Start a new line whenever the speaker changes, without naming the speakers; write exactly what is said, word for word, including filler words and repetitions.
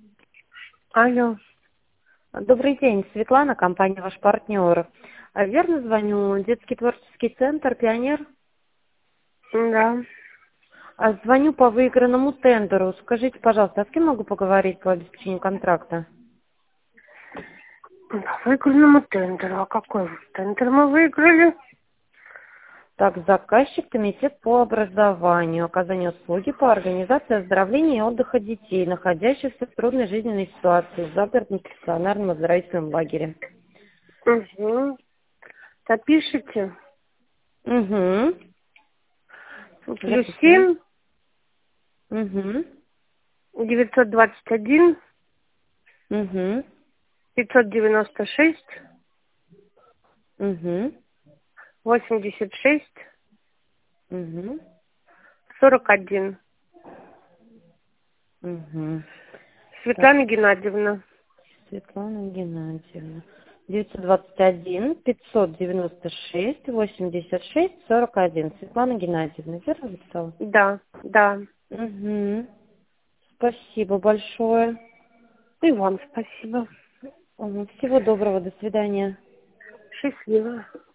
Алло.
Добрый день, Светлана, компания «Ваш партнер». А, Верно звоню, детский творческий центр «Пионер».
Да.
А, Звоню по выигранному тендеру. Скажите, пожалуйста, а с кем могу поговорить по обеспечению контракта?
По выигранному тендеру. А какой же тендер мы выиграли?
Так, заказчик комитет по образованию, оказанию услуги по организации оздоровления и отдыха детей, находящихся в трудной жизненной ситуации, запертым в стационарном оздоровительном лагере.
Угу. Запишите.
Угу.
Плюс
Записываю.
семь
Угу.
девятьсот двадцать один
Угу.
пятьсот девяносто шесть
Угу.
восемьдесят шесть
Угу.
сорок один.
Угу. Так,
Светлана Геннадьевна.
Светлана Геннадьевна. девятьсот двадцать один пятьсот девяносто шесть восемьдесят шесть сорок один. Светлана Геннадьевна, верно записала?
Да, да.
Угу. Спасибо большое.
И вам спасибо.
Мгм. Всего доброго, до свидания.
Счастливо.